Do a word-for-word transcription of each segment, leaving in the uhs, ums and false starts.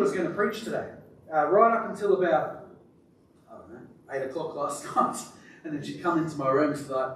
was going to preach today, uh, right up until about, I don't know, eight o'clock last night. And then she'd come into my room and she's like,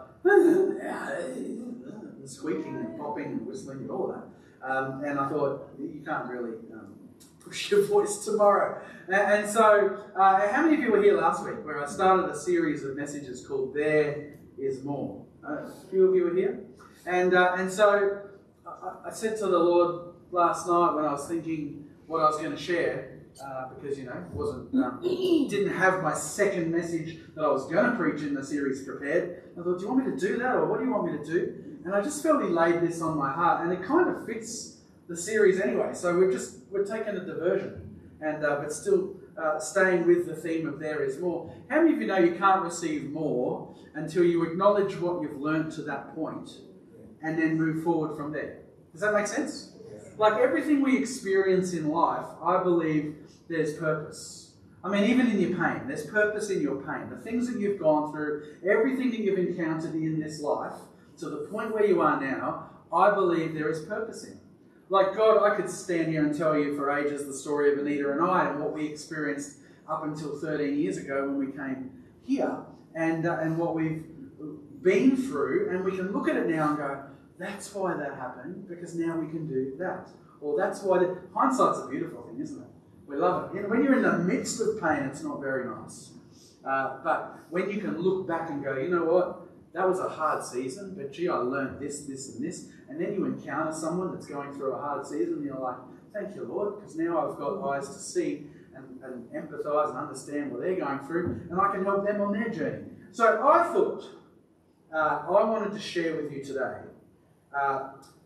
and squeaking and popping and whistling and all that. Um, and I thought, you can't really um, push your voice tomorrow. And, and so, uh, how many of you were here last week where I started a series of messages called There Is More? Uh, a few of you were here. And, uh, and so, I, I said to the Lord last night when I was thinking what I was going to share, uh, because, you know, wasn't um, didn't have my second message that I was going to preach in the series prepared. I thought, do you want me to do that, or what do you want me to do? And I just felt He laid this on my heart, and it kind of fits the series anyway. So we've just we're taking a diversion, and uh, but still uh, staying with the theme of There Is More. How many of you know you can't receive more until you acknowledge what you've learned to that point, and then move forward from there? Does that make sense? Like everything we experience in life, I believe there's purpose. I mean, even in your pain, there's purpose in your pain. The things that you've gone through, everything that you've encountered in this life, to the point where you are now, I believe there is purpose in. Like God, I could stand here and tell you for ages the story of Anita and I and what we experienced up until thirteen years ago when we came here, and uh, and what we've been through, and we can look at it now and go, that's why that happened, because now we can do that. Or that's why... The, hindsight's a beautiful thing, isn't it? We love it. You know, when you're in the midst of pain, it's not very nice. Uh, but when you can look back and go, you know what? That was a hard season, but gee, I learned this, this, and this. And then you encounter someone that's going through a hard season, and you're like, thank you, Lord, because now I've got eyes to see and, and empathise and understand what they're going through, and I can help them on their journey. So I thought uh, I wanted to share with you today Uh,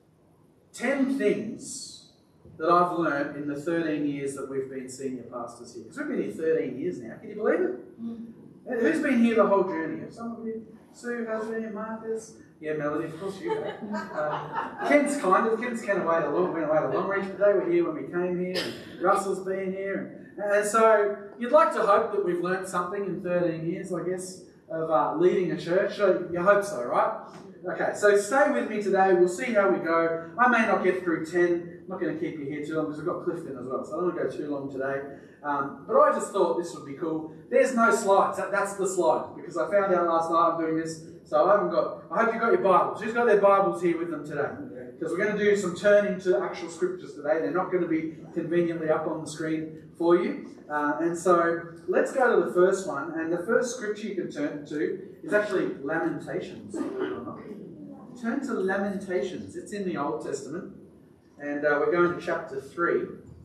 ten things that I've learned in the thirteen years that we've been senior pastors here. Because we've been here thirteen years now. Can you believe it? Mm. Who's been here the whole journey? Have some of you? Sue has been, Marcus? Yeah, Melody, of course you have. Uh, Ken's kind of. Ken's kind of waited a long, went away to Longreach, but they were here when we came here. And Russell's been here. And, and so you'd like to hope that we've learned something in thirteen years, I guess, of uh, leading a church. So you hope so, right? Okay, so stay with me today. We'll see how we go. I may not get through ten. I'm not going to keep you here too long because we've got Clifton as well, so I don't want to go too long today. Um, but I just thought this would be cool. There's no slides. That, that's the slide, because I found out last night I'm doing this, so I haven't got... I hope you've got your Bibles. Who's got their Bibles here with them today? Because we're going to do some turning to actual scriptures today. They're not going to be conveniently up on the screen for you. Uh, and so let's go to the first one. And the first scripture you can turn to is actually Lamentations, believe it or not. Turn to Lamentations. It's in the Old Testament. And uh, we're going to chapter three,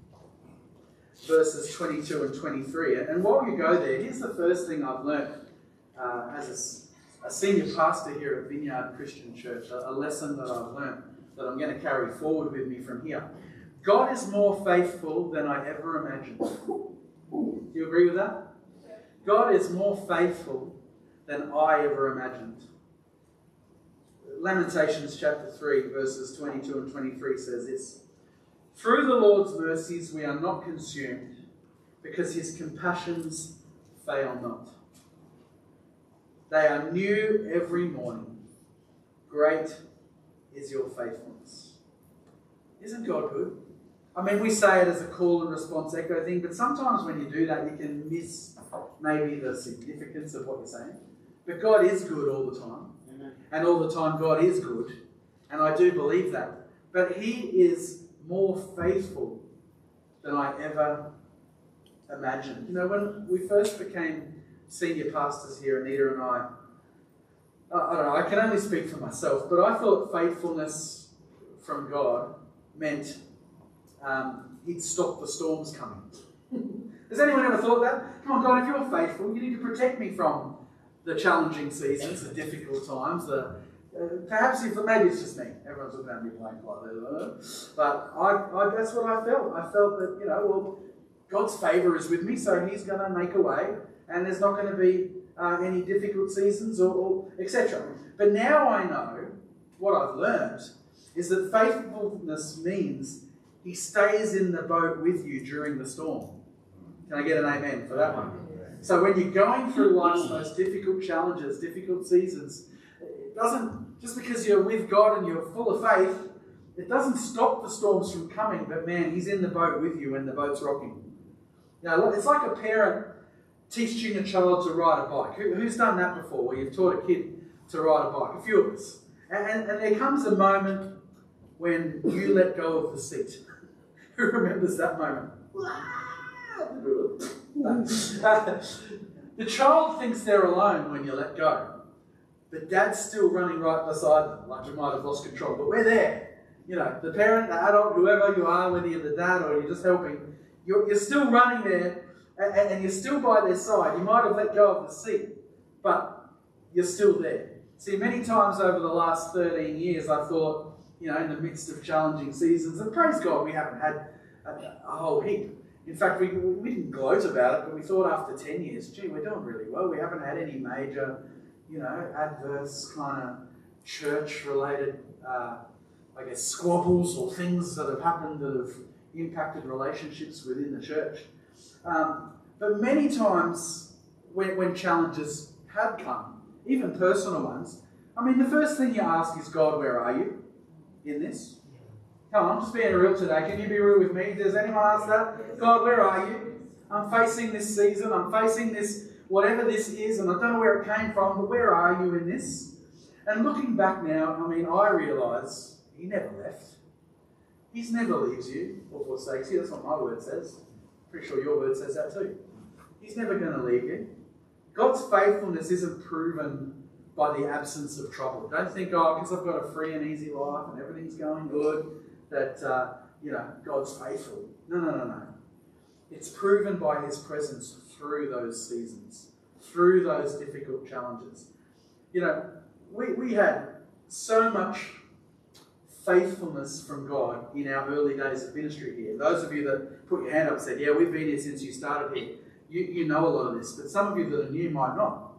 verses twenty-two and twenty-three. And while you go there, here's the first thing I've learned uh, as a, a senior pastor here at Vineyard Christian Church, a, a lesson that I've learned that I'm going to carry forward with me from here. God is more faithful than I ever imagined. Do you agree with that? God is more faithful than I ever imagined. Lamentations chapter three, verses twenty-two and twenty-three says this: Through the Lord's mercies we are not consumed, because his compassions fail not. They are new every morning. Great is your faithfulness. Isn't God good? I mean, we say it as a call and response echo thing, but sometimes when you do that, you can miss maybe the significance of what you're saying. But God is good all the time. Amen. And all the time God is good. And I do believe that. But he is more faithful than I ever imagined. You know, when we first became senior pastors here, Anita and I, I don't know, I can only speak for myself, but I thought faithfulness from God meant um, he'd stop the storms coming. Has anyone ever thought that? Come on, God, if you're faithful, you need to protect me from the challenging seasons, the difficult times, the uh, perhaps if maybe it's just me. Everyone's looking at me blank like that. But I, I, that's what I felt. I felt that, you know, well, God's favour is with me, so he's going to make a way, and there's not going to be uh, any difficult seasons or, or et cetera. But now I know what I've learned is that faithfulness means he stays in the boat with you during the storm. Can I get an amen for that one? So when you're going through life's most difficult challenges, difficult seasons, it doesn't, just because you're with God and you're full of faith, it doesn't stop the storms from coming, but man, he's in the boat with you when the boat's rocking. You know, it's like a parent teaching a child to ride a bike. Who, who's done that before, where you've taught a kid to ride a bike? A few of us. And, and, and there comes a moment when you let go of the seat. Who remembers that moment? The child thinks they're alone when you let go. But dad's still running right beside them, like we might have lost control. But we're there. You know, the parent, the adult, whoever you are, whether you're the dad or you're just helping, you're, you're still running there and, and you're still by their side. You might have let go of the seat, but you're still there. See, many times over the last thirteen years, I thought, you know, in the midst of challenging seasons, and praise God, we haven't had a, a whole heap. In fact, we, we didn't gloat about it, but we thought after ten years, gee, we're doing really well. We haven't had any major, you know, adverse kind of church-related, uh, I guess, squabbles or things that have happened that have impacted relationships within the church. Um, but many times when, when challenges had come, even personal ones, I mean, the first thing you ask is, God, where are you in this? Come on, I'm just being real today. Can you be real with me? Does anyone ask that? God, where are you? I'm facing this season. I'm facing this, whatever this is, and I don't know where it came from, but where are you in this? And looking back now, I mean, I realise He never left. He's never leaves you or forsakes you. That's what my word says. Pretty sure your word says that too. He's never going to leave you. God's faithfulness isn't proven by the absence of trouble. Don't think, oh, because I've got a free and easy life and everything's going good, that, uh, you know, God's faithful. No, no, no, no. It's proven by His presence through those seasons, through those difficult challenges. You know, we, we had so much faithfulness from God in our early days of ministry here. Those of you that put your hand up and said, yeah, we've been here since you started here, you, you know a lot of this, but some of you that are new might not.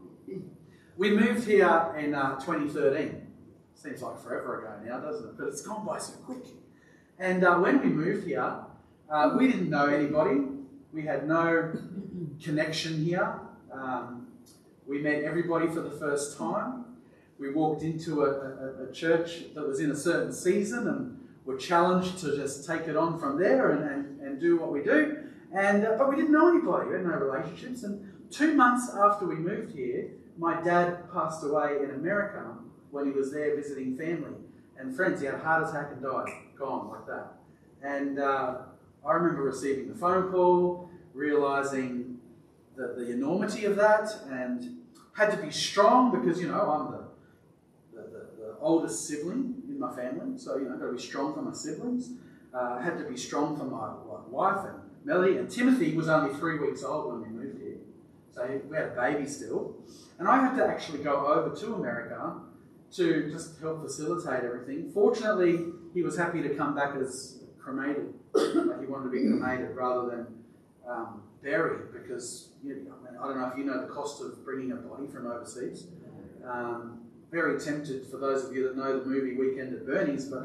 We moved here in uh, twenty thirteen. Seems like forever ago now, doesn't it? But it's gone by so quick. And uh, when we moved here, uh, we didn't know anybody. We had no connection here. Um, we met everybody for the first time. We walked into a, a, a church that was in a certain season and were challenged to just take it on from there and, and, and do what we do. And uh, but we didn't know anybody. We had no relationships. And two months after we moved here, my dad passed away in America when he was there visiting family and friends. He had a heart attack and died. Gone like that. And uh, I remember receiving the phone call, realising the, the enormity of that, and had to be strong because, you know, I'm the The, the, the oldest sibling in my family, so, you know, got to be strong for my siblings. Uh, had to be strong for my wife and Melly, and Timothy was only three weeks old when we moved here, so we had a baby still. And I had to actually go over to America to just help facilitate everything. Fortunately, he was happy to come back as cremated, like he wanted to be cremated rather than um, buried, because, you know, I, mean, I don't know if you know the cost of bringing a body from overseas. Um, Very tempted, for those of you that know the movie Weekend at Bernie's, but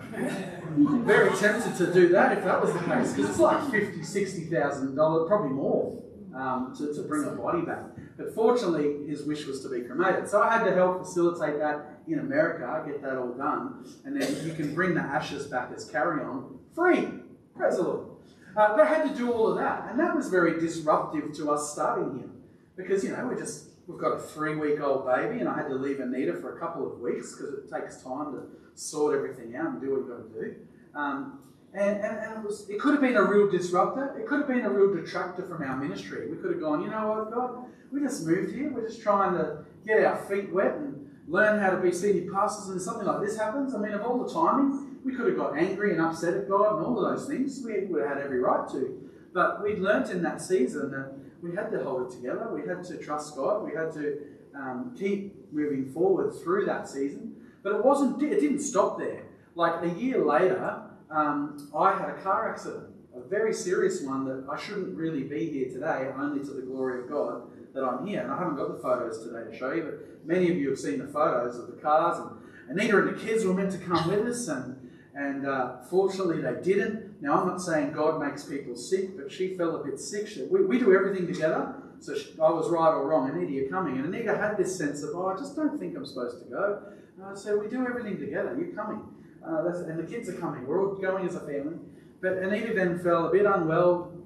very tempted to do that if that was the case, because it's like fifty thousand dollars, sixty thousand dollars, probably more, um, to, to bring a body back. But fortunately, his wish was to be cremated. So I had to help facilitate that in America, get that all done, and then you can bring the ashes back as carry-on free. Praise the Lord. Uh, but I had to do all of that, and that was very disruptive to us starting here, because, you know, we're just... We've got a three-week-old baby, and I had to leave Anita for a couple of weeks because it takes time to sort everything out and do what you've got to do. Um, and and, and it, was, it could have been a real disruptor. It could have been a real detractor from our ministry. We could have gone, you know what, God, we just moved here. We're just trying to get our feet wet and learn how to be senior pastors, and something like this happens. I mean, of all the timing, we could have got angry and upset at God and all of those things. We would have had every right to. But we'd learnt in that season that we had to hold it together. We had to trust God. We had to um, keep moving forward through that season. But it wasn't. It didn't stop there. Like a year later, um, I had a car accident, a very serious one that I shouldn't really be here today, only to the glory of God that I'm here. And I haven't got the photos today to show you, but many of you have seen the photos of the cars. And Anita and the kids were meant to come with us, and and uh, fortunately they didn't. Now, I'm not saying God makes people sick, but she fell a bit sick. She, we, we do everything together, so she, I was right or wrong. Anita, you're coming. And Anita had this sense of, oh, I just don't think I'm supposed to go. And I said, we do everything together. You're coming. Uh, that's, and the kids are coming. We're all going as a family. But Anita then fell a bit unwell,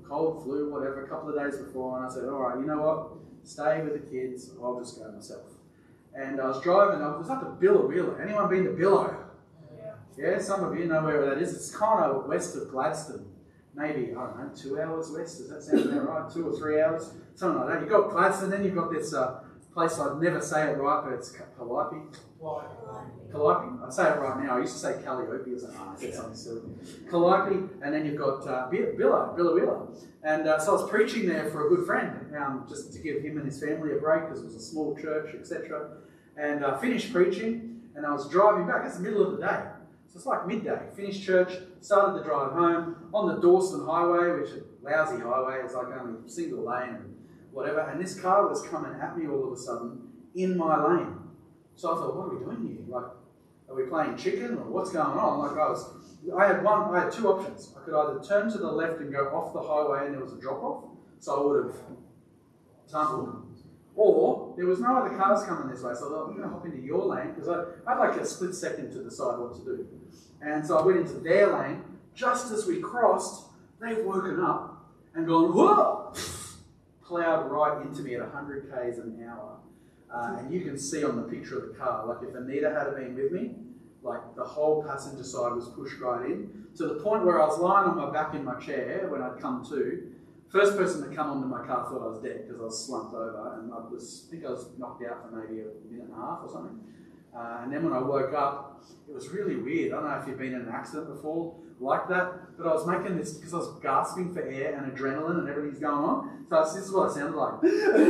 cold, flu, whatever, a couple of days before, and I said, all right, you know what? Stay with the kids, I'll just go myself. And I was driving, I was up at Billowheeler. Anyone been to Billow? Yeah. Yeah, some of you know where that is. It's kind of west of Gladstone. Maybe, I don't know, two hours west. Does that sound about right? Two or three hours? Something like that. You've got Gladstone, then you've got this uh, place, I'd never say it right, but it's Calliope. Calliope. I'd say it right now. I used to say Calliope. I was like, oh, I said something silly. Calliope, and then you've got uh, Billow, Billowheeler. And uh, so I was preaching there for a good friend, um, just to give him and his family a break, because it was a small church, et cetera. And I uh, finished preaching, and I was driving back. It's the middle of the day. So it's like midday. Finished church, started the drive home, on the Dawson Highway, which is a lousy highway. It's like only a single lane and whatever. And this car was coming at me all of a sudden in my lane. So I thought, what are we doing here? Like, are we playing chicken or what's going on? Like I was, I had one, I had two options. I could either turn to the left and go off the highway and there was a drop off, so I would have tumbled, or there was no other cars coming this way, so I thought, I'm going to hop into your lane because I I had like a split second to decide what to do. And so I went into their lane. Just as we crossed, they've woken up and gone, whoa! Plowed right into me at one hundred kays an hour. Uh, and you can see on the picture of the car, like if Anita had been with me, like the whole passenger side was pushed right in, to the point where I was lying on my back in my chair when I'd come to. First person to come onto my car thought I was dead because I was slumped over, and I was, I think I was knocked out for maybe a minute and a half or something. Uh, and then when I woke up, it was really weird. I don't know if you've been in an accident before like that, but I was making this, because I was gasping for air and adrenaline and everything's going on. So this is what I sounded like.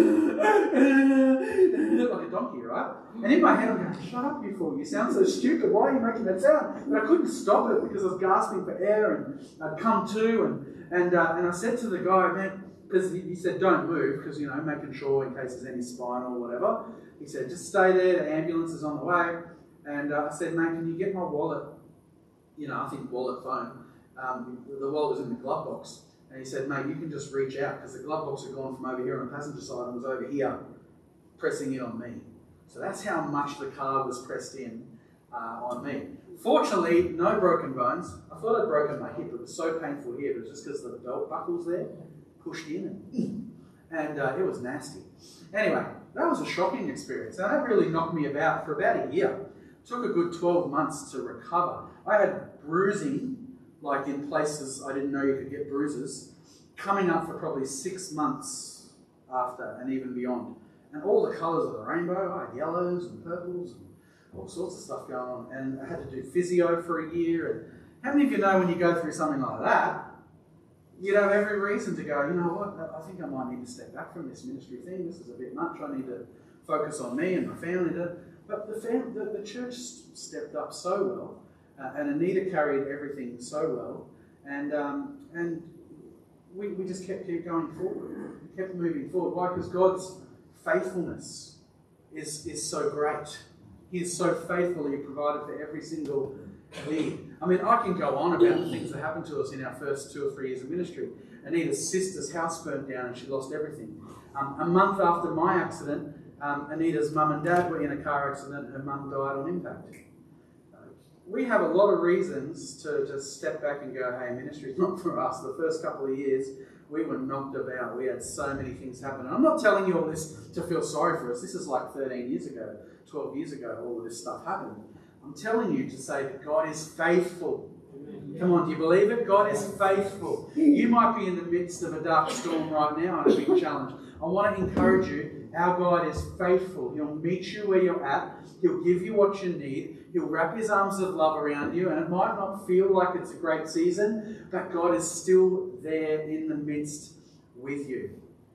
Like a donkey, right? And in my head I'm going, shut up you fool, you sound so stupid, why are you making that sound? But I couldn't stop it because I was gasping for air, and I'd come to, and and uh, and I said to the guy, man, because he, he said don't move, because, you know, making sure in case there's any spinal or whatever. He said, just stay there, the ambulance is on the way. And uh, I said, mate, can you get my wallet? You know, I think wallet, phone. Um, the wallet was in the glove box. And he said, mate, you can just reach out, because the glove box had gone from over here on the passenger side and was over here, pressing in on me. So that's how much the car was pressed in uh, on me. Fortunately, no broken bones. I thought I'd broken my hip. It was so painful here, but it was just because the belt buckles there pushed in, and, and uh, it was nasty. Anyway, that was a shocking experience. And that really knocked me about for about a year. It took a good twelve months to recover. I had bruising, like in places I didn't know you could get bruises, coming up for probably six months after and even beyond. And all the colours of the rainbow, I had yellows and purples and all sorts of stuff going on. And I had to do physio for a year. And how many of you know when you go through something like that, you'd have every reason to go, you know what, I think I might need to step back from this ministry thing. This is a bit much. I need to focus on me and my family. But the, fam- the, the church stepped up so well, uh, and Anita carried everything so well, and um, and we, we just kept, kept going forward, we kept moving forward. Why? Because God's faithfulness is, is so great. He is so faithful. He provided for every single need. I mean, I can go on about the things that happened to us in our first two or three years of ministry. Anita's sister's house burnt down and she lost everything. Um, a month after my accident, um, Anita's mum and dad were in a car accident and her mum died on impact. Uh, we have a lot of reasons to just step back and go, hey, ministry's not for us. The first couple of years, we were knocked about. We had so many things happen. And I'm not telling you all this to feel sorry for us. This is like thirteen years ago, twelve years ago, all of this stuff happened. I'm telling you to say that God is faithful. Come on, do you believe it? God is faithful. You might be in the midst of a dark storm right now and a big challenge. I want to encourage you, our God is faithful. He'll meet you where you're at. He'll give you what you need. He'll wrap his arms of love around you. And it might not feel like it's a great season, but God is still there in the midst with you.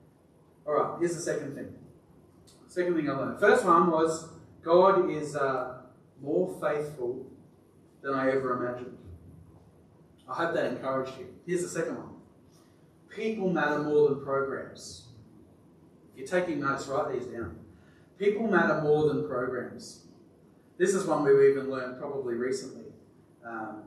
All right, here's the second thing. Second thing I learned. First one was God is... Uh, more faithful than I ever imagined. I hope that encouraged you. Here's the second one. People matter more than programs. If you're taking notes, write these down. People matter more than programs. This is one we've even learned probably recently, um,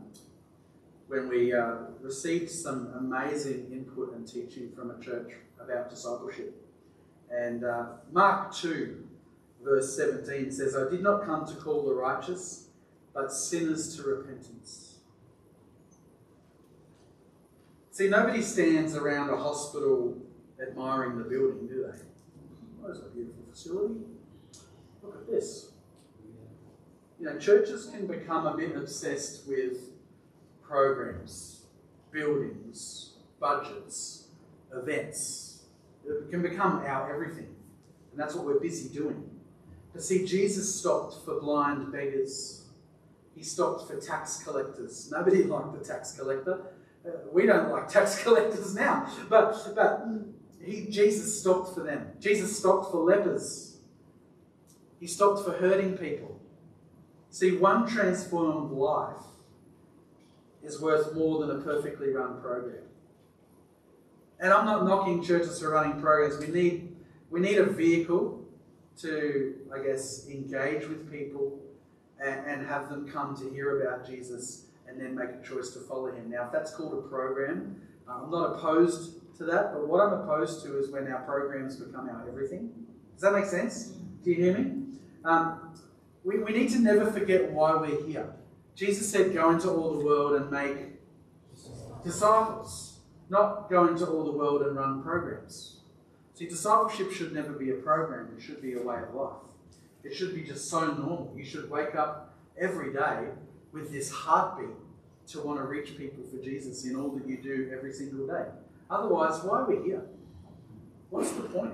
when we uh, received some amazing input and teaching from a church about discipleship. And uh, Mark two, verse seventeen says, I did not come to call the righteous, but sinners to repentance. See, nobody stands around a hospital admiring the building, do they? Oh, it's a beautiful facility. Look at this. You know, churches can become a bit obsessed with programs, buildings, budgets, events. It can become our everything. And that's what we're busy doing. But see, Jesus stopped for blind beggars. He stopped for tax collectors. Nobody liked the tax collector. Uh, we don't like tax collectors now. But, but he, Jesus stopped for them. Jesus stopped for lepers. He stopped for hurting people. See, one transformed life is worth more than a perfectly run program. And I'm not knocking churches for running programs. We need, we need a vehicle to, I guess, engage with people and, and have them come to hear about Jesus and then make a choice to follow him. Now, if that's called a program, I'm not opposed to that, but what I'm opposed to is when our programs become our everything. Does that make sense? Do you hear me? Um, we, we need to never forget why we're here. Jesus said, go into all the world and make disciples, not go into all the world and run programs. See, discipleship should never be a program. It should be a way of life. It should be just so normal. You should wake up every day with this heartbeat to want to reach people for Jesus in all that you do every single day. Otherwise, why are we here? What's the point?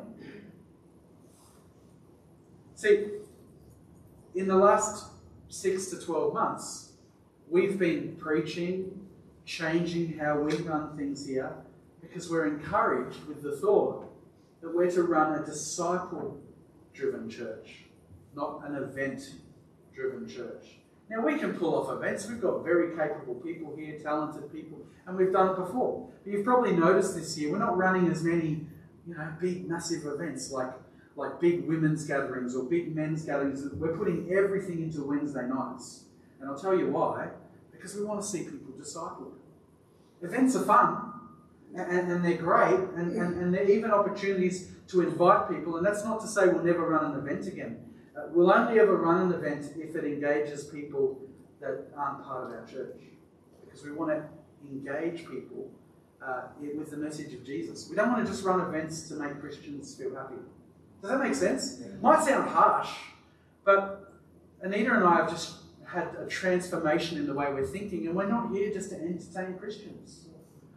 See, in the last six to twelve months, we've been preaching, changing how we run things here, because we're encouraged with the thought that we're to run a disciple-driven church, not an event-driven church. Now, we can pull off events. We've got very capable people here, talented people, and we've done it before. But you've probably noticed this year, we're not running as many, you know, big, massive events like, like big women's gatherings or big men's gatherings. We're putting everything into Wednesday nights. And I'll tell you why. Because we want to see people discipled. Events are fun, and, and they're great, and, and, and they're even opportunities to invite people. And that's not to say we'll never run an event again. Uh, we'll only ever run an event if it engages people that aren't part of our church. Because we want to engage people uh, with the message of Jesus. We don't want to just run events to make Christians feel happy. Does that make sense? It might sound harsh, but Anita and I have just had a transformation in the way we're thinking, and we're not here just to entertain Christians.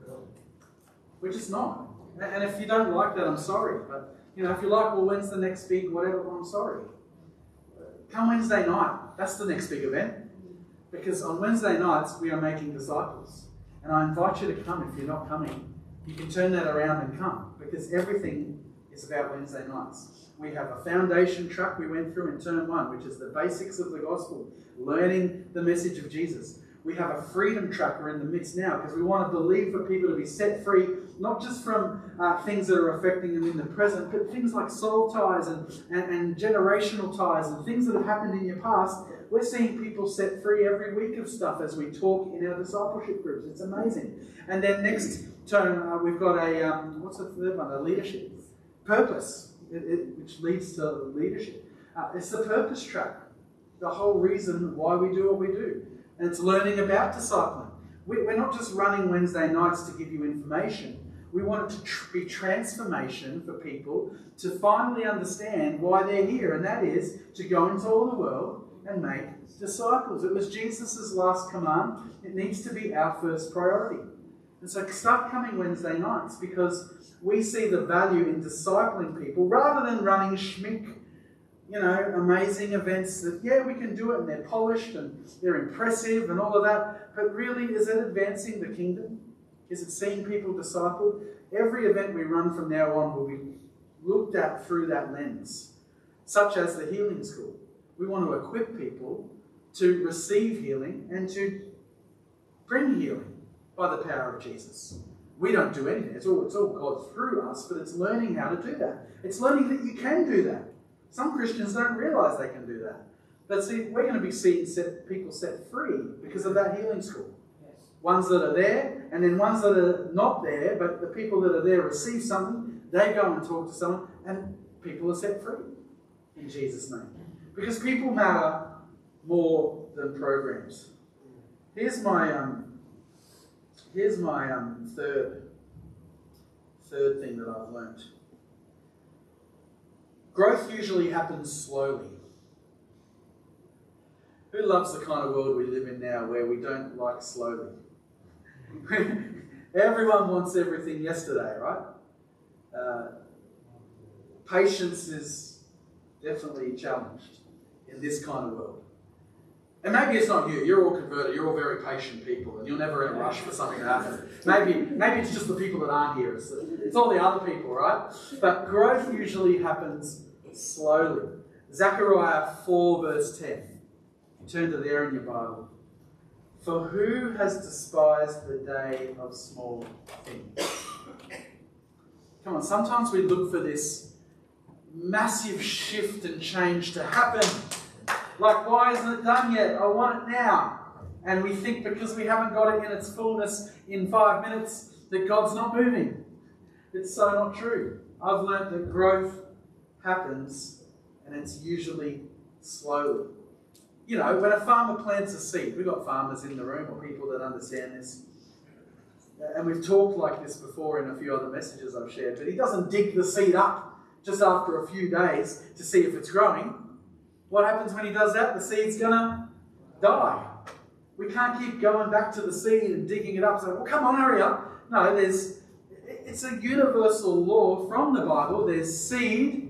We're just not. And if you don't like that, I'm sorry. But you know, if you're like, well, when's the next big whatever? Well, I'm sorry. Come Wednesday night. That's the next big event. Because on Wednesday nights, we are making disciples. And I invite you to come. If you're not coming, you can turn that around and come. Because everything is about Wednesday nights. We have a foundation track we went through in term one, which is the basics of the gospel, learning the message of Jesus. We have a freedom tracker in the midst now because we want to believe for people to be set free, not just from uh, things that are affecting them in the present, but things like soul ties and, and, and generational ties and things that have happened in your past. We're seeing people set free every week of stuff as we talk in our discipleship groups. It's amazing. And then next term, uh, we've got a, um, what's the third one? A leadership. Purpose, it, it, which leads to leadership. Uh, it's the purpose track. The whole reason why we do what we do. And it's learning about discipling. We, we're not just running Wednesday nights to give you information. We want it to tr- be transformation for people to finally understand why they're here. And that is to go into all the world and make disciples. It was Jesus' last command. It needs to be our first priority. And so start coming Wednesday nights because we see the value in discipling people rather than running schmick, you know, amazing events that, yeah, we can do it and they're polished and they're impressive and all of that. But really, is it advancing the kingdom? Is it seeing people discipled? Every event we run from now on will be looked at through that lens, such as the healing school. We want to equip people to receive healing and to bring healing by the power of Jesus. We don't do anything. It's all, it's all God through us, but it's learning how to do that. It's learning that you can do that. Some Christians don't realise they can do that. But see, we're going to be seeing set, people set free because of that healing school. Yes. Ones that are there, and then ones that are not there, but the people that are there receive something, they go and talk to someone, and people are set free in Jesus' name. Because people matter more than programs. Here's my um, here's my um, third, third thing that I've learnt. Growth usually happens slowly. Who loves the kind of world we live in now where we don't like slowly? Everyone wants everything yesterday, right? Uh, patience is definitely challenged in this kind of world. And maybe it's not you. You're all converted. You're all very patient people, and you'll never in a rush for something to happen. Maybe, maybe it's just the people that aren't here. It's, it's all the other people, right? But growth usually happens slowly. Zechariah four verse ten. Turn to there in your Bible. For who has despised the day of small things? Come on, sometimes we look for this massive shift and change to happen. Like, why isn't it done yet? I want it now. And we think because we haven't got it in its fullness in five minutes that God's not moving. It's so not true. I've learned that growth happens and it's usually slowly. You know, when a farmer plants a seed, we've got farmers in the room or people that understand this. And we've talked like this before in a few other messages I've shared, but he doesn't dig the seed up just after a few days to see if it's growing. What happens when he does that? The seed's going to die. We can't keep going back to the seed and digging it up saying, well, come on, hurry up. No, there's, it's a universal law from the Bible. There's seed,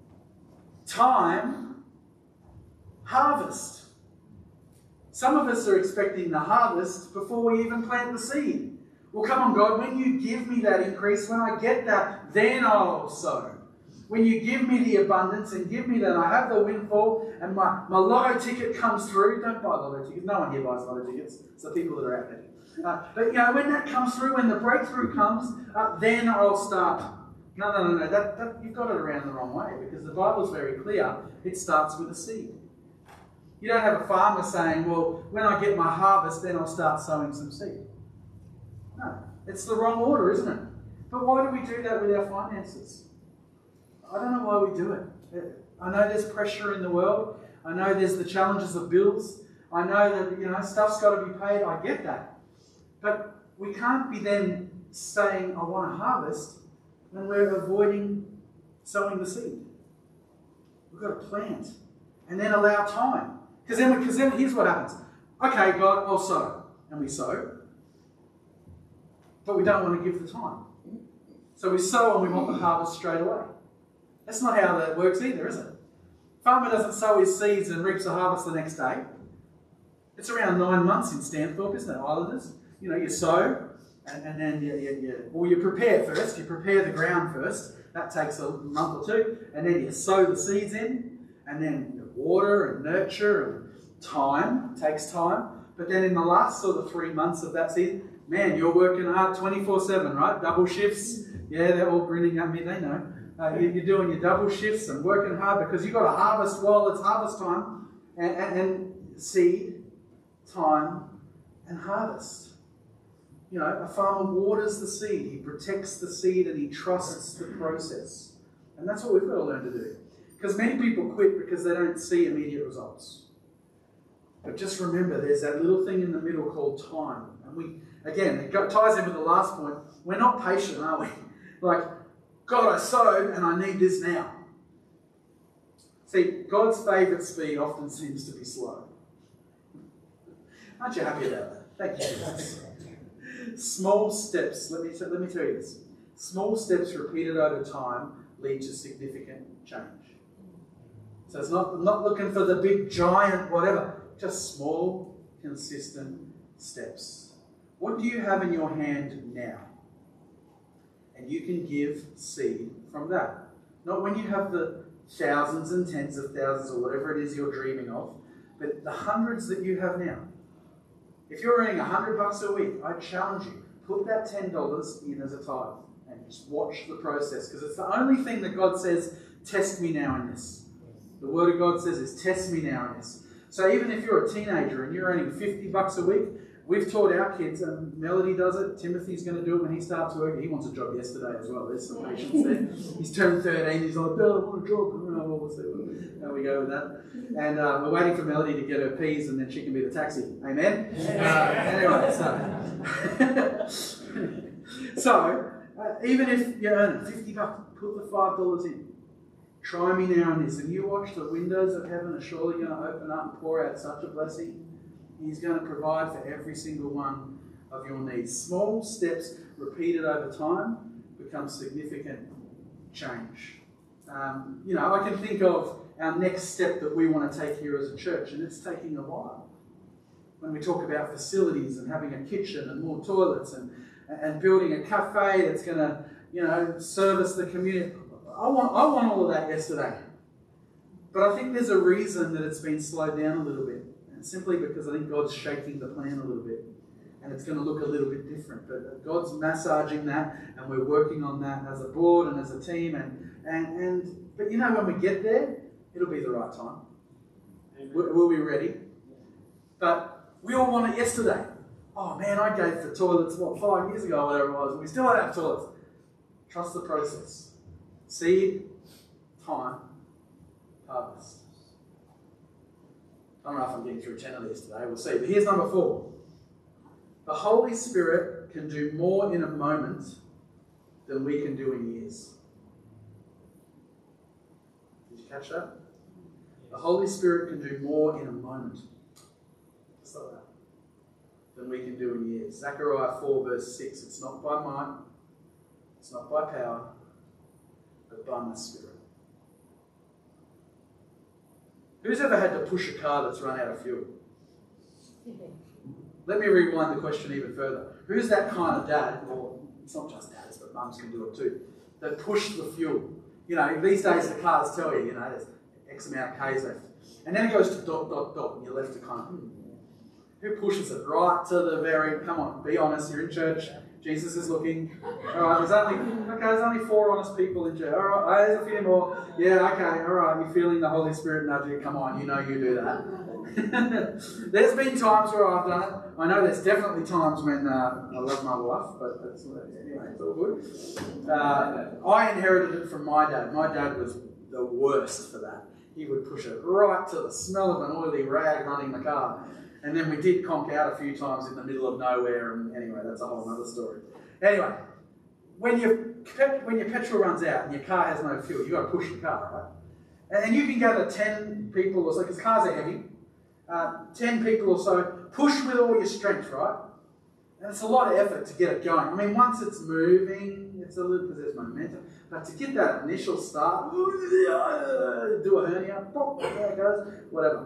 time, harvest. Some of us are expecting the harvest before we even plant the seed. Well, come on, God, when you give me that increase, when I get that, then I'll sow. When you give me the abundance and give me that, I have the windfall and my, my lotto ticket comes through. Don't buy lotto tickets. No one here buys lotto tickets. It's the people that are out there. Uh, but, you know, when that comes through, when the breakthrough comes, uh, then I'll start. No, no, no, no. That, that, you've got it around the wrong way because the Bible's very clear. It starts with a seed. You don't have a farmer saying, well, when I get my harvest, then I'll start sowing some seed. No, it's the wrong order, isn't it? But why do we do that with our finances? I don't know why we do it. I know there's pressure in the world. I know there's the challenges of bills. I know that, you know, stuff's got to be paid. I get that. But we can't be then saying, I want to harvest, when we're avoiding sowing the seed. We've got to plant and then allow time. Because then, because then here's what happens. Okay, God, I'll sow. And we sow. But we don't want to give the time. So we sow and we want the harvest straight away. That's not how that works either, is it? Farmer doesn't sow his seeds and reaps the harvest the next day. It's around nine months in Stanthorpe, isn't it, Islanders? You know, you sow and, and then you, you, you, well, you prepare first. You prepare the ground first. That takes a month or two. And then you sow the seeds in and then you water and nurture and time. It takes time. But then in the last sort of three months of that season, man, you're working hard twenty-four seven, right? Double shifts. Yeah, they're all grinning at me, they know. Uh, you're doing your double shifts and working hard because you've got to harvest while it's harvest time. And, and, and seed, time, and harvest. You know, a farmer waters the seed. He protects the seed and he trusts the process. And that's what we've got to learn to do. Because many people quit because they don't see immediate results. But just remember, there's that little thing in the middle called time. And we, again, it ties in with the last point. We're not patient, are we? Like, God, I sowed and I need this now. See, God's favourite speed often seems to be slow. Aren't you happy about that? Thank you, Jesus. Small steps, let me, let me tell you this. Small steps repeated over time lead to significant change. So it's not, I'm not looking for the big, giant, whatever. Just small, consistent steps. What do you have in your hand now? And you can give seed from that. Not when you have the thousands and tens of thousands or whatever it is you're dreaming of, but the hundreds that you have now. If you're earning a hundred bucks a week, I challenge you, put that ten dollars in as a tithe and just watch the process, because it's the only thing that God says, test me now in this. The Word of God says is test me now in this. So even if you're a teenager and you're earning fifty bucks a week, We've taught our kids, and Melody does it, Timothy's going to do it when he starts work. He wants a job yesterday as well. There's some patience there. He's turned thirteen, he's like, Bill, I want a job. Oh, we'll see how we go with that. And uh, we're waiting for Melody to get her P's and then she can be the taxi. Amen? Uh, anyway, so, so uh, even if you earn fifty bucks, put the five dollars in. Try me now in this. And you watch the windows of heaven are surely going to open up and pour out such a blessing. He's going to provide for every single one of your needs. Small steps repeated over time become significant change. Um, you know, I can think of our next step that we want to take here as a church, and it's taking a while. When we talk about facilities and having a kitchen and more toilets and, and building a cafe that's going to, you know, service the community. I want, I want all of that yesterday. But I think there's a reason that it's been slowed down a little bit. And simply because I think God's shaking the plan a little bit. And it's going to look a little bit different. But God's massaging that, and we're working on that as a board and as a team. And, and, and But you know, when we get there, it'll be the right time. We'll, we'll be ready. But we all want it yesterday. Oh man, I gave for toilets, what, five years ago, whatever it was, and we still don't have toilets. Trust the process. Seed, time, harvest. I don't know if I'm getting through ten of these today, we'll see. But here's number four. The Holy Spirit can do more in a moment than we can do in years. Did you catch that? The Holy Spirit can do more in a moment. Just like that. Than we can do in years. Zechariah four verse six. It's not by might. It's not by power. But by my Spirit. Who's ever had to push a car that's run out of fuel? Let me rewind the question even further. Who's that kind of dad, or it's not just dads, but mums can do it too, that push the fuel? You know, these days the cars tell you, you know, there's X amount of K's left. And then it goes to dot, dot, dot, and you're left to kind of, hmm, who pushes it right to the very, come on, be honest, you're in church. Jesus is looking. All right, there's only okay. There's only four honest people in church. All right, oh, there's a few more. Yeah, okay. All right, you're feeling the Holy Spirit nudge you. Come on, you know you do that. There's been times where I've done it. I know there's definitely times when uh, I love my wife, but that's, anyway, it's all good. Uh, I inherited it from my dad. My dad was the worst for that. He would push it right to the smell of an oily rag running the car. And then we did conk out a few times in the middle of nowhere, and anyway, that's a whole other story. Anyway, when your when your petrol runs out and your car has no fuel, you've got to push the car, right? And you can gather ten people or so, because cars are heavy, uh, ten people or so, push with all your strength, right? And it's a lot of effort to get it going. I mean, once it's moving, it's a little, because there's momentum, but to get that initial start, do a hernia, pop, there it goes, whatever.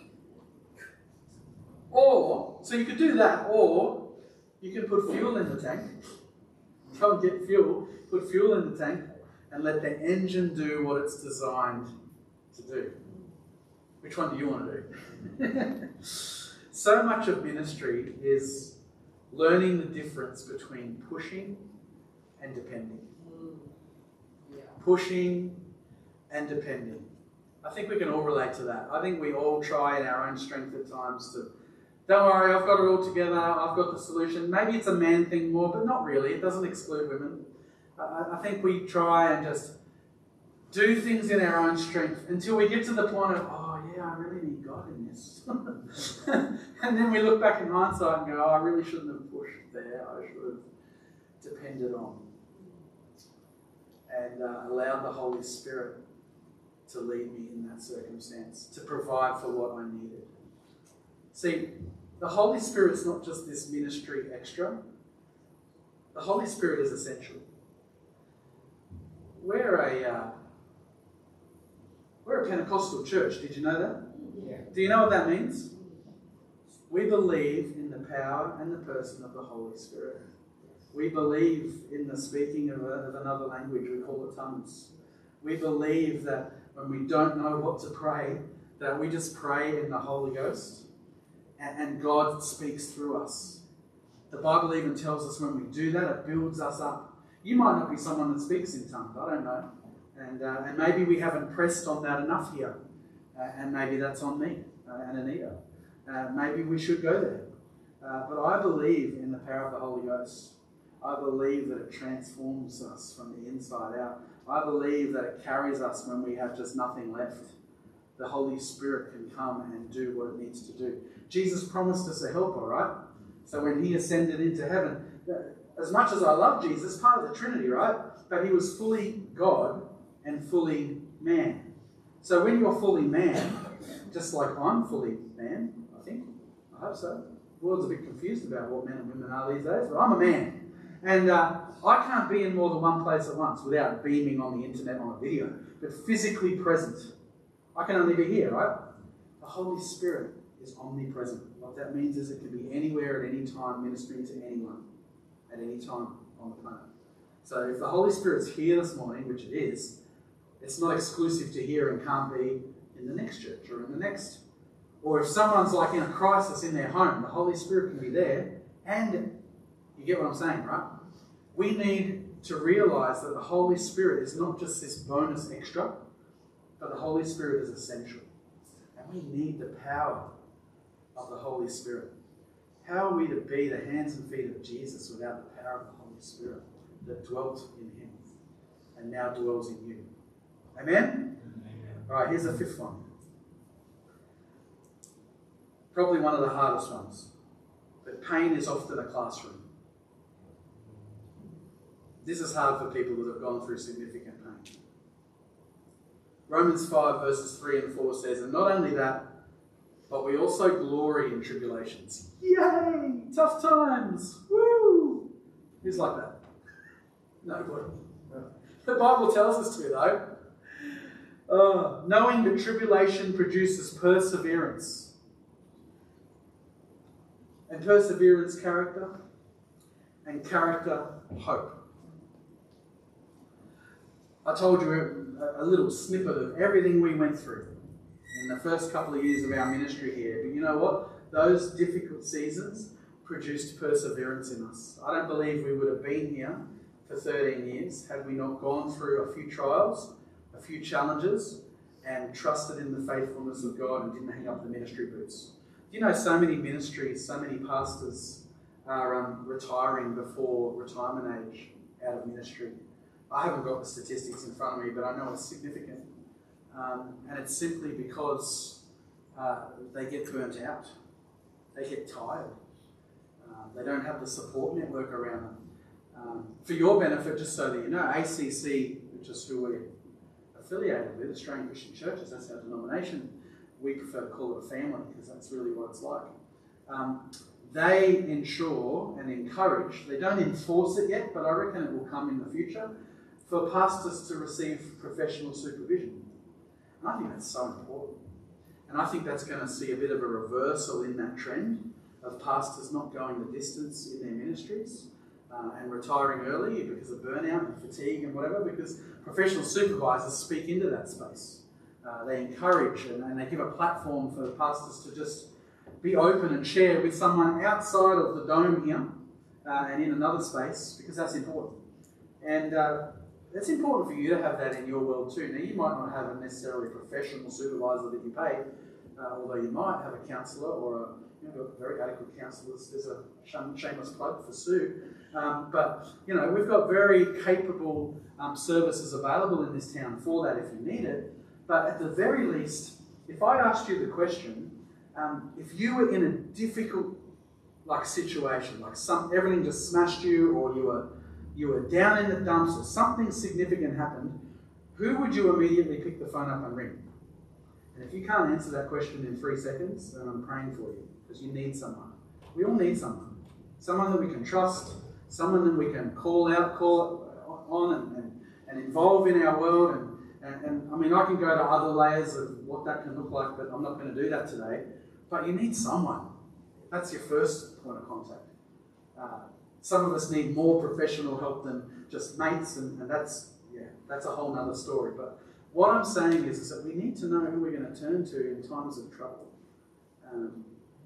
Or, so you could do that, or you can put fuel in the tank, go and get fuel, put fuel in the tank, and let the engine do what it's designed to do. Which one do you want to do? So much of ministry is learning the difference between pushing and depending. Yeah. Pushing and depending. I think we can all relate to that. I think we all try in our own strength at times to, don't worry, I've got it all together, I've got the solution. Maybe it's a man thing more, but not really. It doesn't exclude women. I, I think we try and just do things in our own strength until we get to the point of, oh yeah, I really need God in this. And then we look back in hindsight and go, oh, I really shouldn't have pushed there. I should have depended on and uh, allowed the Holy Spirit to lead me in that circumstance, to provide for what I needed. See, the Holy Spirit's not just this ministry extra. The Holy Spirit is essential. We're a uh, we're a Pentecostal church. Did you know that? Yeah. Do you know what that means? We believe in the power and the person of the Holy Spirit. We believe in the speaking of, a, of another language. We call it tongues. We believe that when we don't know what to pray, that we just pray in the Holy Ghost and, and God speaks through us. The Bible even tells us when we do that, it builds us up. You might not be someone that speaks in tongues, I don't know. And, uh, and maybe we haven't pressed on that enough here. Uh, and maybe that's on me uh, and Anita. Uh, maybe we should go there. Uh, but I believe in the power of the Holy Ghost. I believe that it transforms us from the inside out. I believe that it carries us when we have just nothing left. The Holy Spirit can come and do what it needs to do. Jesus promised us a helper, right? So when he ascended into heaven, as much as I love Jesus, part of the Trinity, right? But he was fully God and fully man. So when you're fully man, just like I'm fully man, I think, I hope so. The world's a bit confused about what men and women are these days, but I'm a man. And uh, I can't be in more than one place at once without beaming on the internet on a video, but physically present. I can only be here, right? The Holy Spirit is omnipresent. What that means is it can be anywhere at any time, ministering to anyone at any time on the planet. So if the Holy Spirit's here this morning, which it is, it's not exclusive to here and can't be in the next church or in the next. Or if someone's like in a crisis in their home, the Holy Spirit can be there. And you get what I'm saying, right? We need to realise that the Holy Spirit is not just this bonus extra, but the Holy Spirit is essential. And we need the power of the Holy Spirit. How are we to be the hands and feet of Jesus without the power of the Holy Spirit that dwelt in him and now dwells in you? Amen? Amen. All right, here's the fifth one. Probably one of the hardest ones. But pain is often a classroom. This is hard for people that have gone through significant pain. Romans five verses three and four says, and not only that, but we also glory in tribulations. Yay! Tough times! Woo! Who's like that? Nobody. The Bible tells us to, though. Uh, knowing that tribulation produces perseverance. And perseverance, character. And character, hope. I told you a, a little snippet of everything we went through in the first couple of years of our ministry here. But you know what? Those difficult seasons produced perseverance in us. I don't believe we would have been here for thirteen years had we not gone through a few trials, a few challenges, and trusted in the faithfulness of God and didn't hang up the ministry boots. You know, so many ministries, so many pastors are um, retiring before retirement age out of ministry. I haven't got the statistics in front of me, but I know it's significant. Um, and it's simply because uh, they get burnt out. They get tired. Uh, they don't have the support network around them. Um, for your benefit, just so that you know, A C C, which is who we're affiliated with, Australian Christian Churches, that's our denomination. We prefer to call it a family because that's really what it's like. Um, they ensure and encourage, they don't enforce it yet, but I reckon it will come in the future, for pastors to receive professional supervision. And I think that's so important. And I think that's going to see a bit of a reversal in that trend of pastors not going the distance in their ministries uh, and retiring early because of burnout and fatigue and whatever, because professional supervisors speak into that space. Uh, they encourage and, and they give a platform for the pastors to just be open and share with someone outside of the dome here uh, and in another space, because that's important. And uh, it's important for you to have that in your world too. Now, you might not have a necessarily professional supervisor that you pay, uh, although you might have a counsellor or a you know, very adequate counsellors. There's a shameless plug for Sue. Um, but, you know, we've got very capable um, services available in this town for that if you need it. But at the very least, if I asked you the question, um, if you were in a difficult like situation, like some everything just smashed you, or you were you were down in the dumps, or something significant happened, who would you immediately pick the phone up and ring? And if you can't answer that question in three seconds, then I'm praying for you, because you need someone. We all need someone. Someone that we can trust, someone that we can call out, call on and, and, and involve in our world. And, and, and I mean, I can go to other layers of what that can look like, but I'm not going to do that today. But you need someone. That's your first point of contact. Uh, some of us need more professional help than just mates, and, and that's yeah, that's a whole nother story. But what I'm saying is, is that we need to know who we're going to turn to in times of trouble. Um,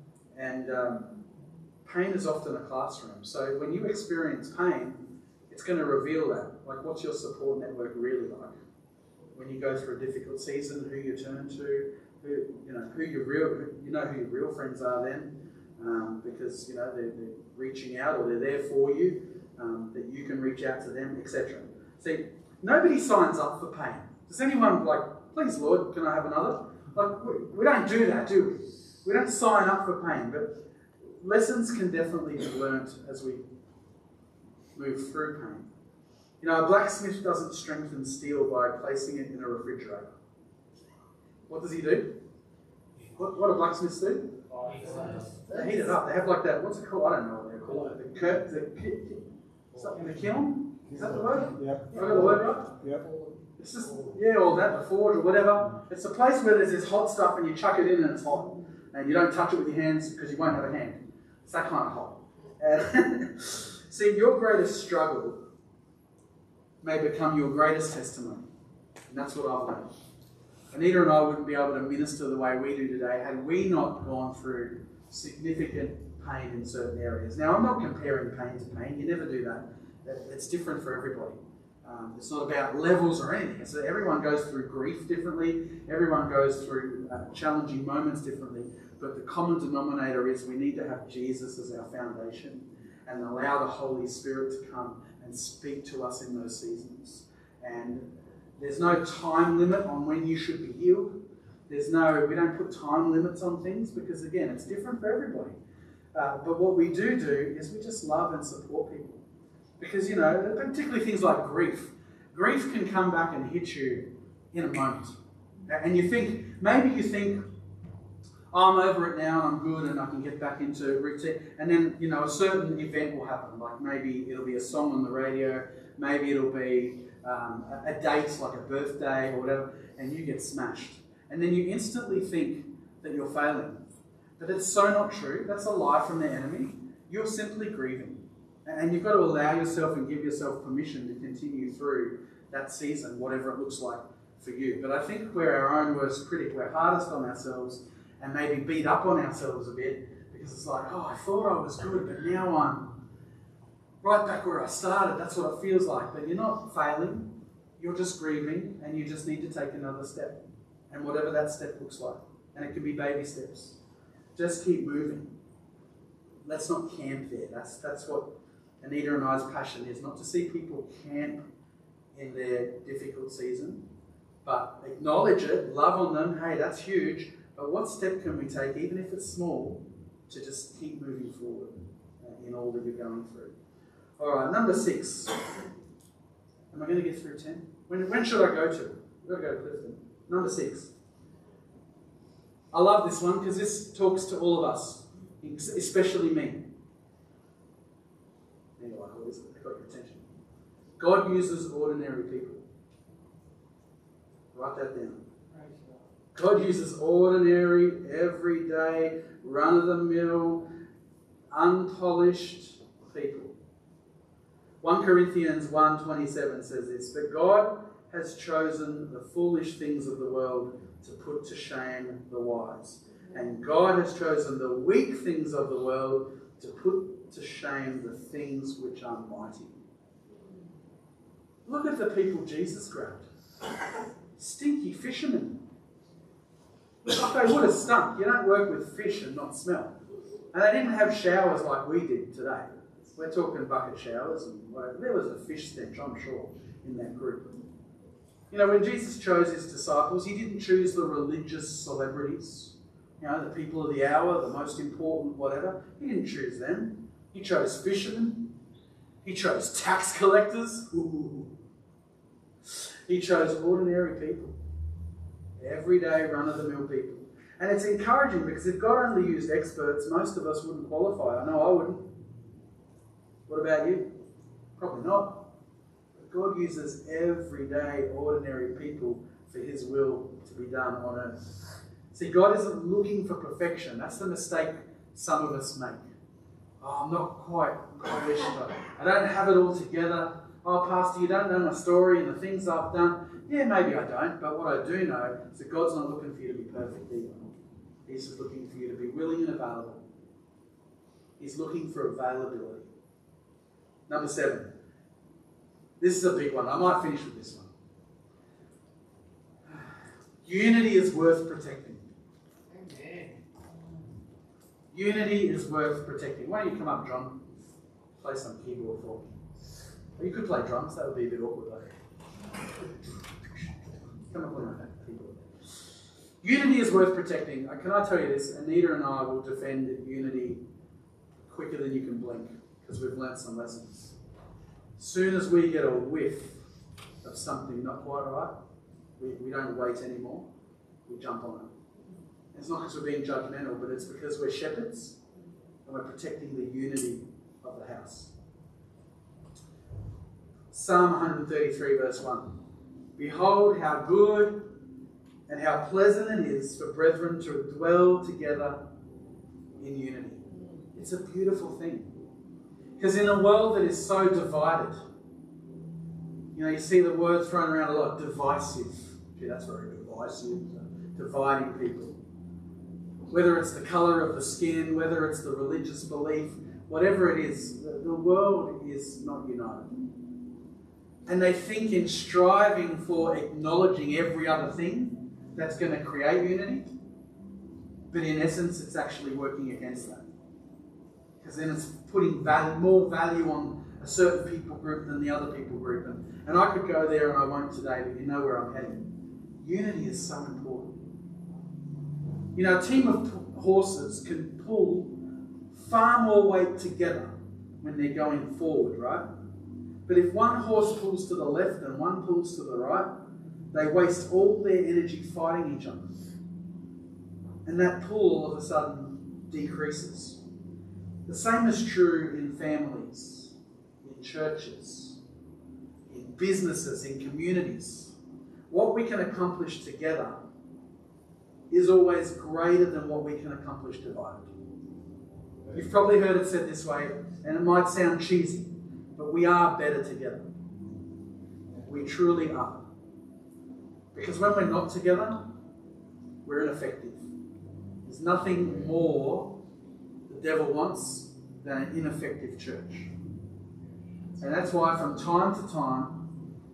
and um, pain is often a classroom. So when you experience pain, it's going to reveal that. Like, what's your support network really like? When you go through a difficult season, who you turn to, who you know, who your real, you know who your real friends are then. um, because you know they're, they're reaching out or they're there for you, um, that you can reach out to them, et cetera. See, nobody signs up for pain. Does anyone like, please Lord, can I have another? Like we, we don't do that, do we? We don't sign up for pain, but lessons can definitely be learnt as we move through pain. You know, a blacksmith doesn't strengthen steel by placing it in a refrigerator. What does he do? What, what do blacksmiths do? They heat it up. They have like that, what's it called? I don't know what they're called. The cur- the, something, the kiln? Is that the word? Yep. Have I got the word right? Yep. It's just, yeah, or that, the forge or whatever. It's a place where there's this hot stuff and you chuck it in and it's hot. And you don't touch it with your hands because you won't have a hand. It's that kind of hot. And see, your greatest struggle may become your greatest testimony. And that's what I've learned. Anita and I wouldn't be able to minister the way we do today had we not gone through significant pain in certain areas. Now, I'm not comparing pain to pain. You never do that. It's different for everybody. Um, it's not about levels or anything. So everyone goes through grief differently. Everyone goes through uh, challenging moments differently. But the common denominator is we need to have Jesus as our foundation and allow the Holy Spirit to come and speak to us in those seasons. And there's no time limit on when you should be healed. There's no, we don't put time limits on things because, again, it's different for everybody. Uh, but what we do do is we just love and support people. Because, you know, particularly things like grief. Grief can come back and hit you in a moment. And you think, maybe you think, oh, I'm over it now and I'm good and I can get back into routine. And then, you know, a certain event will happen. Like maybe it'll be a song on the radio. Maybe it'll be um, a, a date, like a birthday or whatever. And you get smashed. And then you instantly think that you're failing. But it's so not true. That's a lie from the enemy. You're simply grieving. And you've got to allow yourself and give yourself permission to continue through that season, whatever it looks like for you. But I think we're our own worst critic. We're hardest on ourselves and maybe beat up on ourselves a bit because it's like, oh, I thought I was good, but now I'm right back where I started. That's what it feels like. But you're not failing. You're just grieving and you just need to take another step. And whatever that step looks like. And it can be baby steps. Just keep moving. Let's not camp there. That's, that's what Anita and I's passion is, not to see people camp in their difficult season, but acknowledge it, love on them, hey, that's huge, but what step can we take, even if it's small, to just keep moving forward uh, in all that you're going through? All right, number six. Am I going to get through ten? When, when should I go to? We've got to go to Clifton. Number six. I love this one because this talks to all of us, especially me. Anyway, I got your attention. God uses ordinary people. Write that down. God uses ordinary, everyday, run-of-the-mill, unpolished people. First Corinthians one twenty-seven says this, but God has chosen the foolish things of the world to put to shame the wise. And God has chosen the weak things of the world to put to shame the things which are mighty. Look at the people Jesus grabbed. Stinky fishermen. Like they would have stunk. You don't work with fish and not smell. And they didn't have showers like we did today. We're talking bucket showers and whatever. There was a fish stench, I'm sure, in that group. You know, when Jesus chose his disciples, he didn't choose the religious celebrities, you know, the people of the hour, the most important whatever. He didn't choose them. He chose fishermen. He chose tax collectors. Ooh. He chose ordinary people. Everyday run-of-the-mill people. And it's encouraging because if God only used experts, most of us wouldn't qualify. I know I wouldn't. What about you? Probably not. God uses everyday, ordinary people for his will to be done on earth. See, God isn't looking for perfection. That's the mistake some of us make. Oh, I'm not quite polished. I don't have it all together. Oh, Pastor, you don't know my story and the things I've done. Yeah, maybe I don't, but what I do know is that God's not looking for you to be perfect either. He's just looking for you to be willing and available. He's looking for availability. Number seven. This is a big one. I might finish with this one. Unity is worth protecting. Amen. Unity is worth protecting. Why don't you come up, John? Play some keyboard for me. Or you could play drums, that would be a bit awkward though. Come up with that keyboard. Unity is worth protecting. Can I tell you this? Anita and I will defend unity quicker than you can blink, because we've learnt some lessons. As soon as we get a whiff of something not quite right, we, we don't wait anymore, we jump on it. It's not because we're being judgmental, but it's because we're shepherds and we're protecting the unity of the house. Psalm one thirty-three verse one. Behold how good and how pleasant it is for brethren to dwell together in unity. It's a beautiful thing. Because in a world that is so divided, you know, you see the word thrown around a lot, divisive. Gee, that's very divisive, dividing people. Whether it's the colour of the skin, whether it's the religious belief, whatever it is, the, the world is not united. And they think in striving for acknowledging every other thing, that's going to create unity. But in essence, it's actually working against that. Because then it's putting value, more value on a certain people group than the other people group. And, and I could go there and I won't today, but you know where I'm heading. Unity is so important. You know, a team of horses can pull far more weight together when they're going forward, right? But if one horse pulls to the left and one pulls to the right, they waste all their energy fighting each other. And that pull all of a sudden decreases. The same is true in families, in churches, in businesses, in communities. What we can accomplish together is always greater than what we can accomplish divided. You've probably heard it said this way, and it might sound cheesy, but we are better together. We truly are. Because when we're not together, we're ineffective. There's nothing more the devil wants than an ineffective church. And that's why from time to time,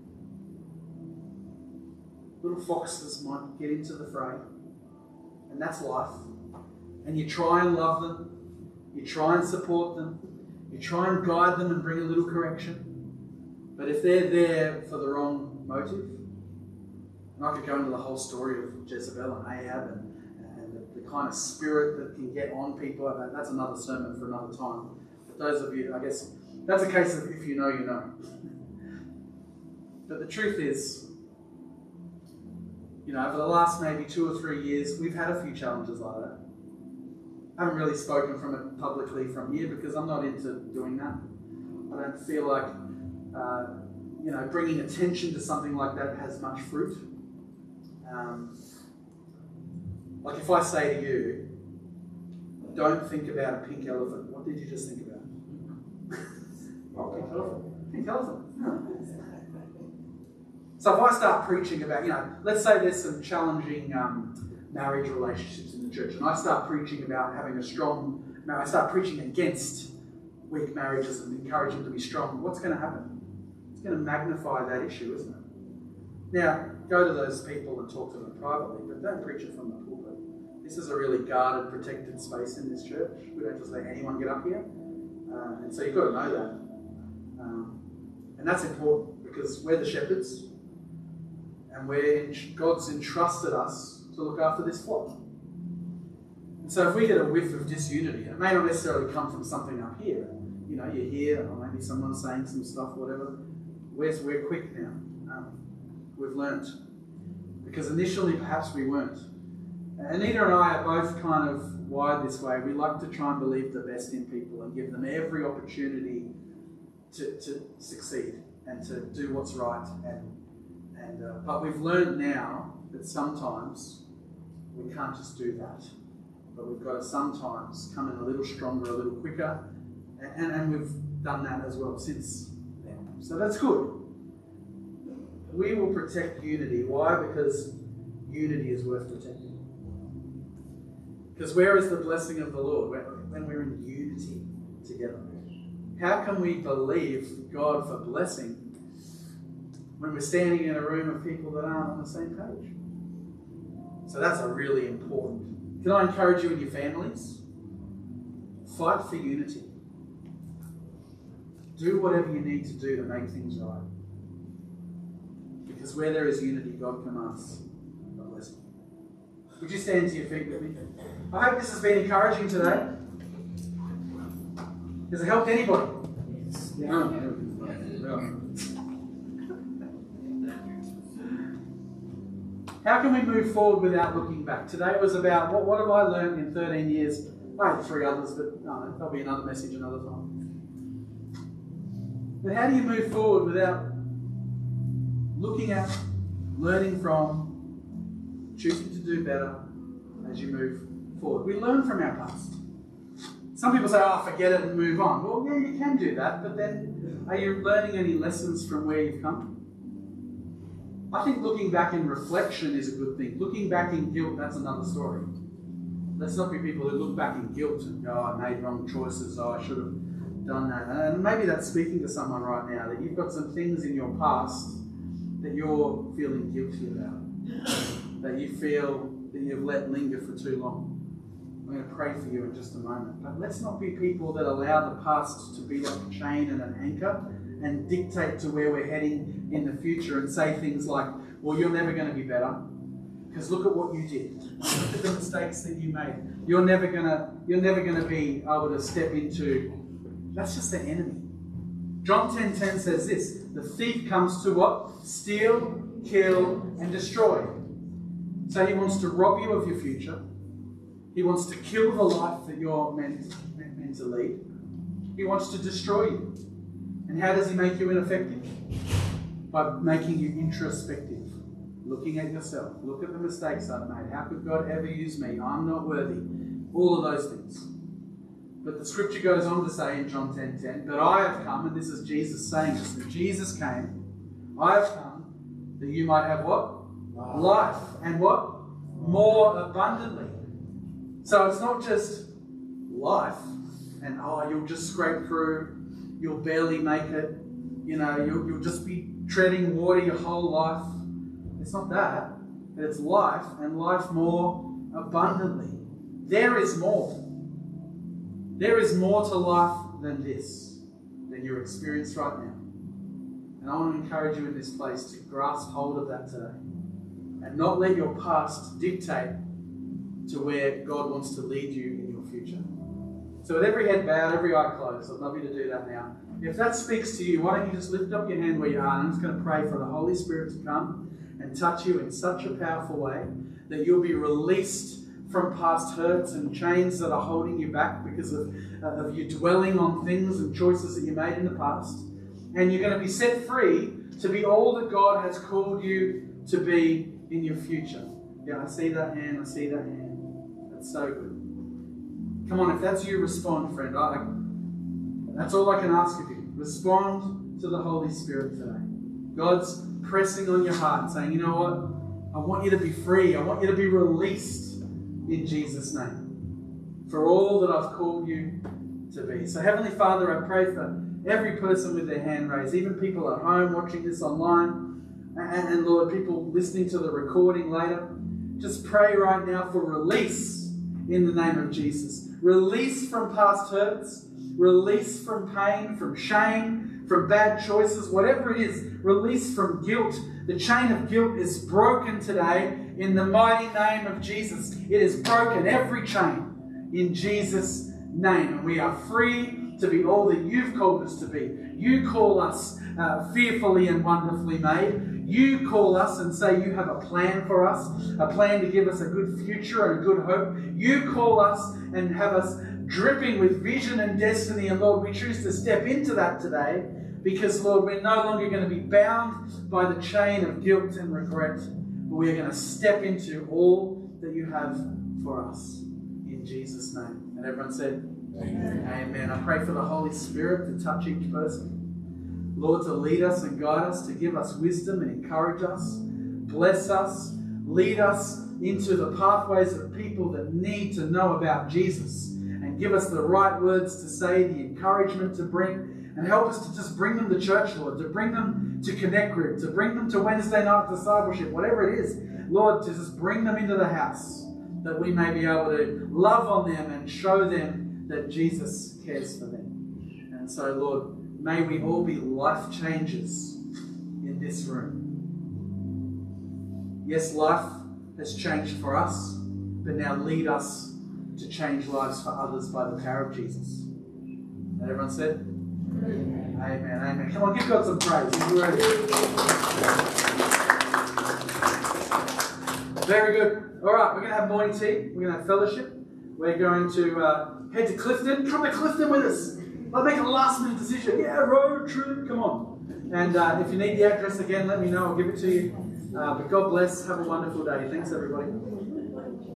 little foxes might get into the fray. And that's life. And you try and love them. You try and support them. You try and guide them and bring a little correction. But if they're there for the wrong motive, and I could go into the whole story of Jezebel and Ahab and, and the, the kind of spirit that can get on people, that's another sermon for another time. But those of you, I guess, that's a case of if you know, you know. But the truth is, you know, over the last maybe two or three years, we've had a few challenges like that. I haven't really spoken from it publicly from here because I'm not into doing that. I don't feel like, uh, you know, bringing attention to something like that has much fruit. Um, like if I say to you, don't think about a pink elephant, what did you just think about? Oh, pink elephant. Pink elephant. So if I start preaching about, you know, let's say there's some challenging um, marriage relationships in the church, and I start preaching about having a strong marriage, I start preaching against weak marriages and encouraging them to be strong, what's going to happen? It's going to magnify that issue, isn't it? Now, go to those people and talk to them privately, but don't preach it from the pulpit. This is a really guarded, protected space in this church. We don't just let anyone get up here. Uh, and so you've got to know that. Um, and that's important because we're the shepherds and we're, God's entrusted us to look after this flock. And so if we get a whiff of disunity, it may not necessarily come from something up here. You know, you're here, or maybe someone's saying some stuff, whatever. We're, we're quick now. Um, we've learnt. Because initially, perhaps we weren't. Anita and I are both kind of wired this way. We like to try and believe the best in people and give them every opportunity to, to succeed and to do what's right. And, and uh, but we've learned now that sometimes we can't just do that. But we've got to sometimes come in a little stronger, a little quicker. And, and we've done that as well since then. So that's good. We will protect unity. Why? Because unity is worth protecting. Because where is the blessing of the Lord? When we're in unity together. How can we believe God for blessing when we're standing in a room of people that aren't on the same page? So that's a really important. Can I encourage you in your families? fight for unity. Do whatever you need to do to make things right. Because where there is unity, God commands a blessing. Would you stand to your feet with me? I hope this has been encouraging today. Has it helped anybody? Yes. No. No. How can we move forward without looking back? Today was about what, what have I learned in thirteen years? I had three others, but no, there'll be another message another time. But how do you move forward without looking at, learning from, choosing to do better as you move forward? We learn from our past. Some people say, oh, forget it and move on. Well, yeah, you can do that, but then are you learning any lessons from where you've come? I think looking back in reflection is a good thing. Looking back in guilt, that's another story. Let's not be people who look back in guilt and go, oh, I made wrong choices, oh, I should have done that. And maybe that's speaking to someone right now, that you've got some things in your past that you're feeling guilty about, that you feel that you've let linger for too long. I'm going to pray for you in just a moment. But let's not be people that allow the past to be like a chain and an anchor and dictate to where we're heading in the future and say things like, well, you're never going to be better because look at what you did. Look at the mistakes that you made. You're never going to, you're never going to be able to step into. That's just the enemy. John ten ten says this, the thief comes to what? Steal, kill, and destroy. So he wants to rob you of your future. He wants to kill the life that you're meant, meant to lead. He wants to destroy you. And how does he make you ineffective? By making you introspective. Looking at yourself. Look at the mistakes I've made. How could God ever use me? I'm not worthy. All of those things. But the scripture goes on to say in John ten ten, but I have come, and this is Jesus saying this, that Jesus came, I have come that you might have what? Life. Life. And what? More abundantly. So it's not just life, and oh, you'll just scrape through, you'll barely make it, you know, you'll, you'll just be treading water your whole life. It's not that, but it's life, and life more abundantly. There is more. There is more to life than this, than your experience right now. And I want to encourage you in this place to grasp hold of that today. And not let your past dictate to where God wants to lead you in your future. So with every head bowed, every eye closed, I'd love you to do that now. If that speaks to you, why don't you just lift up your hand where you are, and I'm just going to pray for the Holy Spirit to come and touch you in such a powerful way that you'll be released from past hurts and chains that are holding you back because of, uh, of you dwelling on things and choices that you made in the past. And you're going to be set free to be all that God has called you to be in your future. Yeah, I see that hand, I see that hand. That's so good. Come on, if that's you, respond, friend. I, that's all I can ask of you. Respond to the Holy Spirit today. God's pressing on your heart, saying, you know what? I want you to be free. I want you to be released in Jesus' name for all that I've called you to be. So Heavenly Father, I pray for every person with their hand raised, even people at home watching this online, and, and Lord, people listening to the recording later. Just pray right now for release in the name of Jesus. Release from past hurts, release from pain, from shame, from bad choices, whatever it is, release from guilt. The chain of guilt is broken today in the mighty name of Jesus. It is broken, every chain, in Jesus' name. And we are free to be all that you've called us to be. You call us uh, fearfully and wonderfully made. You call us and say you have a plan for us, a plan to give us a good future and a good hope. You call us and have us dripping with vision and destiny. And Lord, we choose to step into that today because, Lord, we're no longer going to be bound by the chain of guilt and regret, but we are going to step into all that you have for us in Jesus' name. And everyone said, Amen. Amen. I pray for the Holy Spirit to touch each person. Lord, to lead us and guide us, to give us wisdom and encourage us, bless us, lead us into the pathways of people that need to know about Jesus, and give us the right words to say, the encouragement to bring, and help us to just bring them to church, Lord, to bring them to Connect Group, to bring them to Wednesday night discipleship, whatever it is, Lord, to just bring them into the house, that we may be able to love on them and show them that Jesus cares for them. And so, Lord, may we all be life changers in this room. Yes, life has changed for us, but now lead us to change lives for others by the power of Jesus. And everyone said? Amen. Amen. Amen. Come on, give God some praise. He's worthy. Very good. All right, we're going to have morning tea. We're going to have fellowship. We're going to uh, head to Clifton. Come to Clifton with us. Let's make a last minute decision. Yeah, road trip. Come on. And uh, if you need the address again, let me know. I'll give it to you. Uh, but God bless. Have a wonderful day. Thanks, everybody.